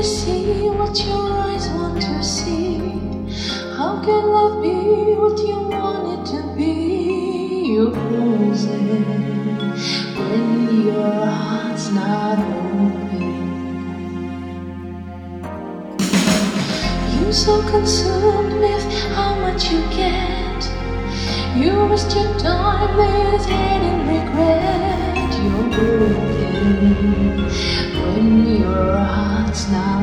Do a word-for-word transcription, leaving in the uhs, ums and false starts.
see what your eyes want to see? How can love be what you want it to be? You're frozen when your heart's not open. You're so consumed with how much you get. You waste your time with hidden regret. You're broken when your heart's not